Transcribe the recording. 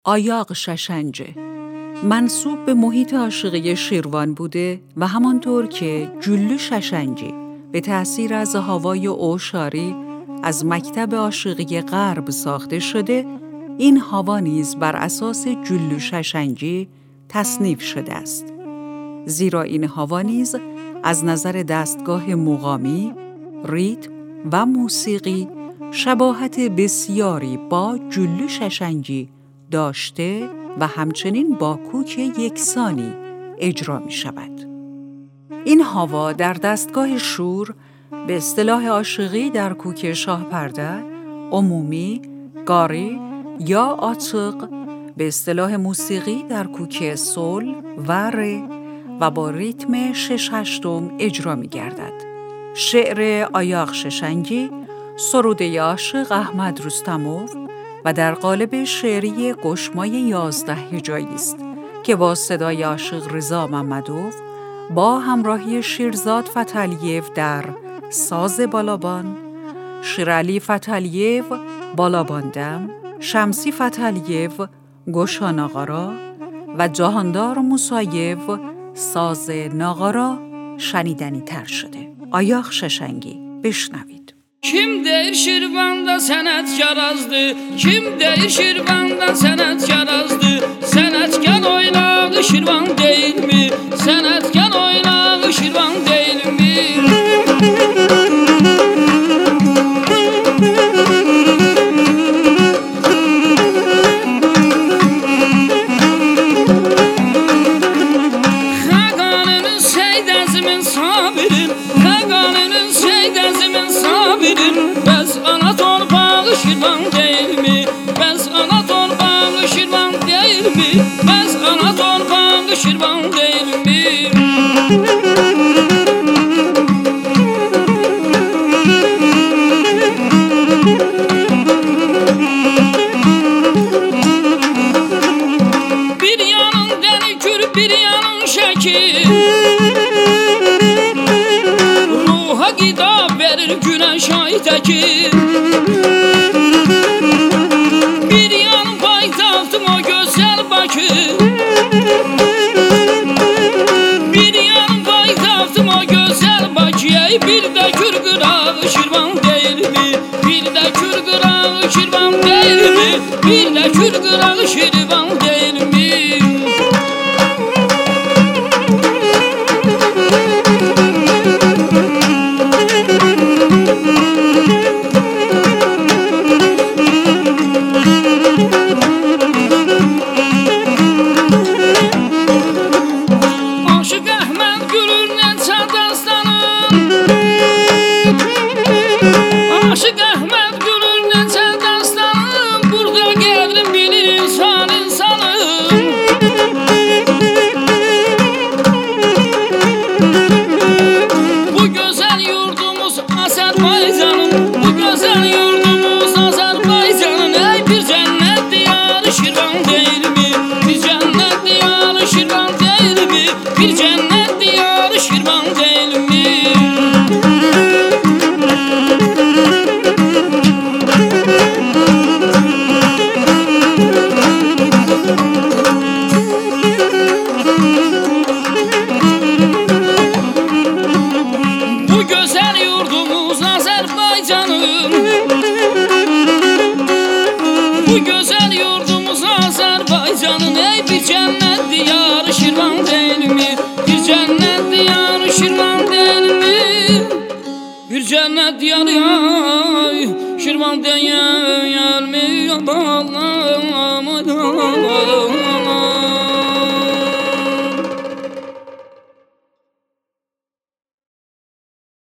آیاغ ششنجه منسوب به محیط عاشقی شیروان بوده و همانطور که جلو ششنجی به تأثیر از هوای اوشاری از مکتب عاشقی غرب ساخته شده، این هوا نیز بر اساس جلو ششنجی تصنیف شده است. زیرا این هوا نیز از نظر دستگاه مقامی، ریتم و موسیقی شباهت بسیاری با جلو ششنجی داشته و همچنین با کوک یکسانی اجرا می شود. این هوا در دستگاه شور به اصطلاح عاشقی در کوک شاهپرده، عمومی، گاری یا عاتق، به اصطلاح موسیقی در کوک سول و ره و با ریتم 6/8 اجرا می گردد. شعر آیاغ ششنجی سروده عاشق احمد رستموف و در قالب شعری گشمای 11 هجایی است که با صدای عاشق رضا ممدوف با همراهی شیرزاد فتحعلیف در ساز بالابان، شیرعلی فتحعلیف بالاباندم، شمسی فتحعلیف گوشا ناقارا و جهاندار موسایف ساز ناقارا شنیدنی تر شده. آیاغ ششنگی، بشنوید. Kim deyir Şirvanda sənətkar azdı? Kim deyir Şirvanda sənətkar azdı? Sənətkar oynağı Şirvan deyilmi? Sənətkar oynağı Şirvan deyilmi? Xaqanının seydəzimin sabirin, Xaqanının seydəzimin sabirin, bəs ana torpağı Şirvan deyilmi? Bəs ana torpağı Şirvan deyilmi? Bəs ana torpağı Şirvan deyilmi? Bir yanın dəni kür, bir yanın şəkil, ruha qida verir güneş aytəkin. Bir yan paytaxtım o gözəl Bakı, bir yan paytaxtım o gözəl Bakı. Ey bir də kür qırağı Şirvan deyilmi? Bir də kür qırağı Şirvan deyilmi? Bir də kür qırağı Şirvan deyilmi? Aşıq Əhməd gülür neçə dastanım, Aşıq Əhməd gülür neçə dastanım, burada qədrim bilir insan insanım. Bu gözəl yurdumuz Azərbaycanım, bu gözəl yurdumuz Azərbaycanım. Ey bir cənnət diyarı Şirvan deyilmi? Bir cənnət diyarı Şirvan deyilmi? Bir cənnət diyarı Şirvan deyilmi? Bu gözəl yurdumuz Azərbaycanım, bu gözəl yurdumuz Azərbaycanım. Ey bir cənnət diyarı Şirvan deyilmi? Bir cənnət diyarı Şirvan deyilmi? Bir cənnət diyarı Şirvan deyilmi?